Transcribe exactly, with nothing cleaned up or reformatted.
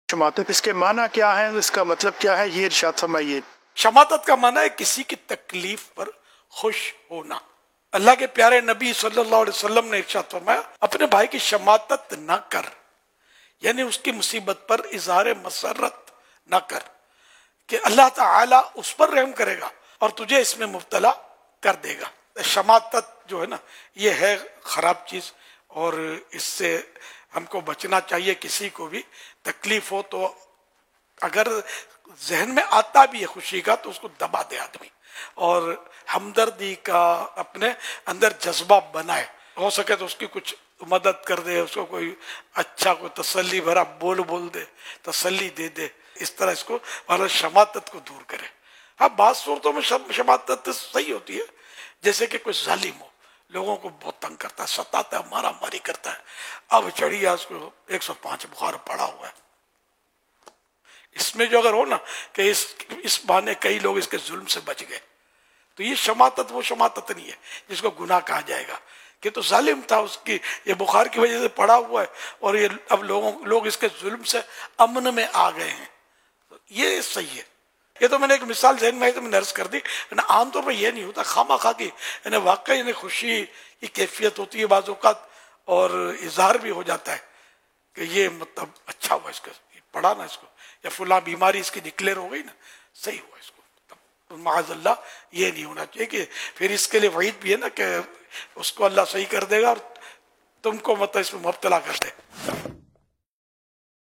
شماتت اس کے معنی کیا ہے، اس کا مطلب کیا ہے، یہ ارشاد فرمائیے۔ شماتت کا معنی ہے کسی کی تکلیف پر خوش ہونا۔ اللہ کے پیارے نبی صلی اللہ علیہ وسلم نے ارشاد فرمایا اپنے بھائی کی شماتت نہ کر، یعنی اس کی مصیبت پر اظہار مسرت نہ کر، کہ اللہ تعالیٰ اس پر رحم کرے گا اور تجھے اس میں مبتلا کر دے گا۔ شماتت جو ہے نا یہ ہے خراب چیز، اور اس سے ہم کو بچنا چاہیے۔ کسی کو بھی تکلیف ہو تو اگر ذہن میں آتا بھی ہے خوشی کا تو اس کو دبا دے آدمی، اور ہمدردی کا اپنے اندر جذبہ بنائے، ہو سکے تو اس کی کچھ مدد کر دے، اس کو کوئی اچھا کوئی تسلی بھرا بول بول دے، تسلی دے دے، اس طرح اس کو اور شماتت کو دور کرے۔ ہاں بعض صورتوں میں شماتت صحیح ہوتی ہے، جیسے کہ کوئی ظالم ہو، لوگوں کو بہت تنگ کرتا ہے، ستاتا ہے، مارا ماری کرتا ہے، اب چڑھیا اس کو ایک سو پانچ بخار پڑا ہوا ہے، اس میں جو اگر ہو نا کہ اس اس بہانے کئی لوگ اس کے ظلم سے بچ گئے، تو یہ شماتت وہ شماتت نہیں ہے جس کو گناہ کہا جائے گا، کہ تو ظالم تھا، اس کی یہ بخار کی وجہ سے پڑا ہوا ہے اور یہ اب لوگوں لوگ اس کے ظلم سے امن میں آ گئے ہیں، یہ صحیح ہے۔ یہ تو میں نے ایک مثال ذہن میں آئی تو میں نے عرض کر دی، عام طور پر یہ نہیں ہوتا، خواہ خواہ کی یعنی واقعی یعنی خوشی کی کیفیت ہوتی ہے بعض اوقات، اور اظہار بھی ہو جاتا ہے کہ یہ مطلب اچھا ہوا اس کا، پڑھا نا اس کو، یا فلاں بیماری اس کی ڈکلیئر ہو گئی نا، صحیح ہوا اس کو، معاذ اللہ یہ نہیں ہونا چاہیے کہ پھر اس کے لیے وعید بھی ہے نا کہ اس کو اللہ صحیح کر دے گا اور تم کو مطلب اس میں مبتلا کر دے۔